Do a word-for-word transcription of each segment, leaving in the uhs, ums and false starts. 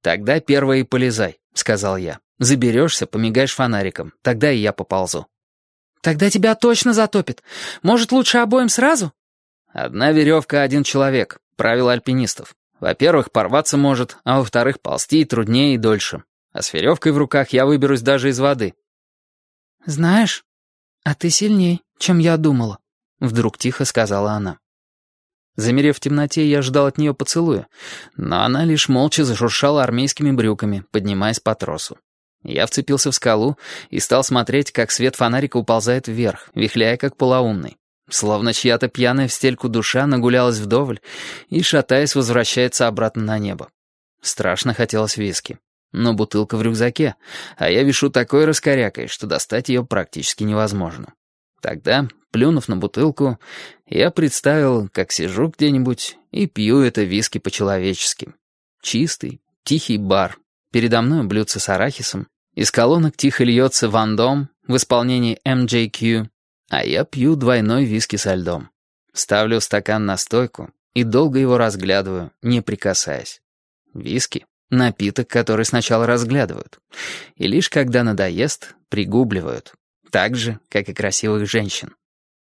«Тогда первая и полезай», — сказал я. «Заберешься, помигаешь фонариком, тогда и я поползу». «Тогда тебя точно затопит. Может, лучше обоим сразу?» «Одна веревка, один человек. Правило альпинистов. Во-первых, порваться может, а во-вторых, ползти и труднее, и дольше. А с веревкой в руках я выберусь даже из воды». «Знаешь, а ты сильней, чем я думала», — вдруг тихо сказала она. Замерев в темноте, я ждал от нее поцелуя, но она лишь молча зашуршала армейскими брюками, поднимаясь по тросу. Я вцепился в скалу и стал смотреть, как свет фонарика уползает вверх, вихляя как полоумный. Словно чья-то пьяная в стельку душа нагулялась вдоволь и, шатаясь, возвращается обратно на небо. Страшно хотелось виски. Но бутылка в рюкзаке, а я вишу такой раскорякой, что достать ее практически невозможно. Тогда, плюнув на бутылку, я представил, как сижу где-нибудь и пью это виски по-человечески. Чистый, тихий бар. Передо мной блюдце с арахисом. Из колонок тихо льется Ван Дом в исполнении эм джей кью, а я пью двойной виски со льдом. Ставлю стакан на стойку и долго его разглядываю, не прикасаясь. Виски — напиток, который сначала разглядывают, и лишь когда надоест, пригубливают. Так же, как и красивых женщин.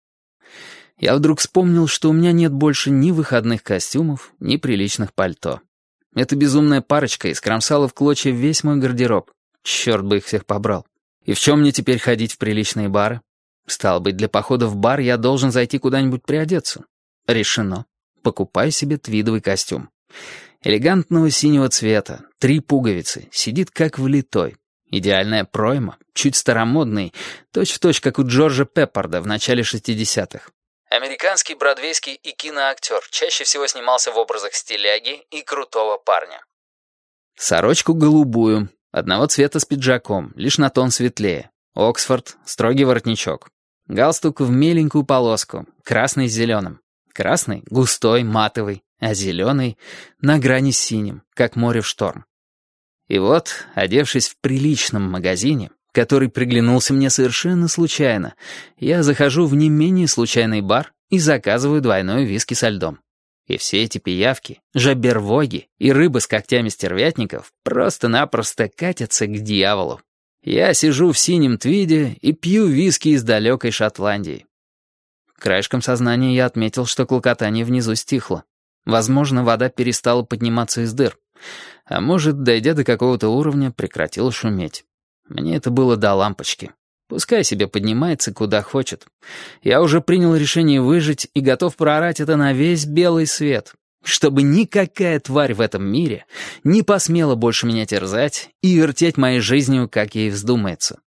Я вдруг вспомнил, что у меня нет больше ни выходных костюмов, ни приличных пальто. Эта безумная парочка искромсала в клочья весь мой гардероб. Черт бы их всех побрал. И в чем мне теперь ходить в приличные бары? Стало быть, для похода в бар я должен зайти куда-нибудь приодеться. Решено. Покупаю себе твидовый костюм. Элегантного синего цвета, три пуговицы, сидит как влитой. Идеальная пройма, чуть старомодный, точь-в-точь, как у Джорджа Пеппарда в начале шестидесятых. Американский бродвейский и киноактер, чаще всего снимался в образах стиляги и крутого парня. Сорочку голубую, одного цвета с пиджаком, лишь на тон светлее. Оксфорд, строгий воротничок. Галстук в меленькую полоску, красный с зеленым. Красный — густой, матовый, а зеленый — на грани с синим, как море в шторм. И вот, одевшись в приличном магазине, который приглянулся мне совершенно случайно, я захожу в не менее случайный бар и заказываю двойной виски со льдом. И все эти пиявки, жабервоги и рыбы с когтями стервятников просто-напросто катятся к дьяволу. Я сижу в синем твиде и пью виски из далекой Шотландии. Краешком сознания я отметил, что клокотание внизу стихло. Возможно, вода перестала подниматься из дыр. А может, дойдя до какого-то уровня, прекратила шуметь. Мне это было до лампочки. Пускай себе поднимается куда хочет. Я уже принял решение выжить и готов проорать это на весь белый свет, чтобы никакая тварь в этом мире не посмела больше меня терзать и вертеть моей жизнью, как ей вздумается.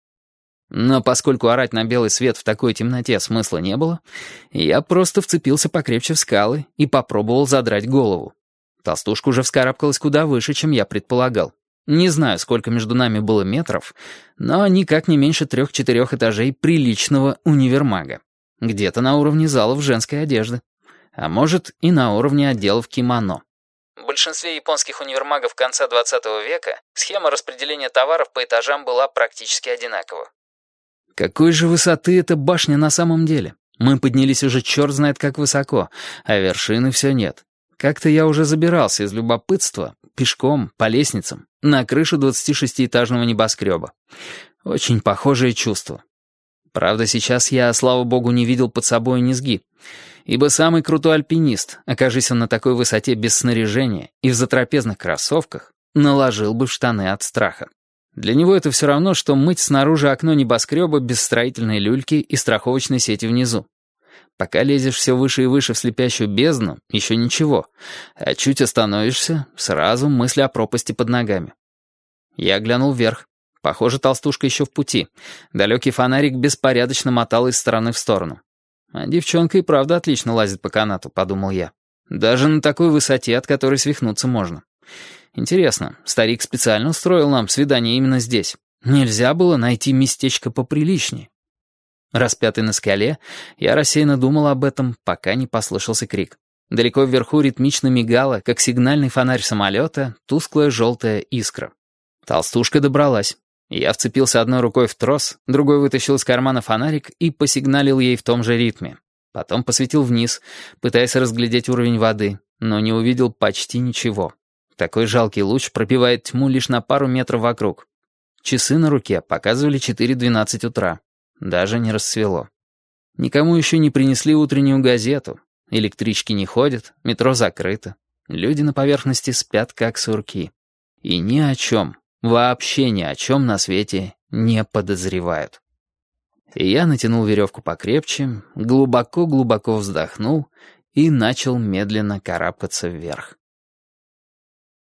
Но поскольку орать на белый свет в такой темноте смысла не было, я просто вцепился покрепче в скалы и попробовал задрать голову. Толстушка уже вскарабкалась куда выше, чем я предполагал. Не знаю, сколько между нами было метров, но никак не меньше трех-четырех этажей приличного универмага. Где-то на уровне залов женской одежды. А может, и на уровне отделов кимоно. В большинстве японских универмагов конца двадцатого века схема распределения товаров по этажам была практически одинакова. Какой же высоты эта башня на самом деле? Мы поднялись уже черт знает как высоко, а вершины все нет. Как-то я уже забирался из любопытства, пешком, по лестницам, на крышу двадцатишестиэтажного небоскреба. Очень похожее чувство. Правда, сейчас я, слава богу, не видел под собой низги, ибо самый крутой альпинист, окажись он на такой высоте без снаряжения и в затрапезных кроссовках, наложил бы в штаны от страха. Для него это все равно, что мыть снаружи окно небоскреба без строительной люльки и страховочной сети внизу. Пока лезешь все выше и выше в слепящую бездну, еще ничего, а чуть остановишься, сразу мысли о пропасти под ногами. Я глянул вверх. Похоже, толстушка еще в пути. Далекий фонарик беспорядочно мотал из стороны в сторону. А девчонка и правда отлично лазит по канату, подумал я. Даже на такой высоте, от которой свихнуться можно. Интересно, старик специально устроил нам свидание именно здесь. Нельзя было найти местечко поприличнее. Распятый на скале, я рассеянно думал об этом, пока не послышался крик. Далеко вверху ритмично мигала, как сигнальный фонарь самолета, тусклая желтая искра. Толстушка добралась. Я вцепился одной рукой в трос, другой вытащил из кармана фонарик и посигналил ей в том же ритме. Потом посветил вниз, пытаясь разглядеть уровень воды, но не увидел почти ничего. Такой жалкий луч пробивает тьму лишь на пару метров вокруг. Часы на руке показывали четыре двенадцать утра. Даже не рассвело. Никому еще не принесли утреннюю газету. Электрички не ходят, метро закрыто. Люди на поверхности спят, как сурки. И ни о чем, вообще ни о чем на свете не подозревают. И я натянул веревку покрепче, глубоко-глубоко вздохнул и начал медленно карабкаться вверх.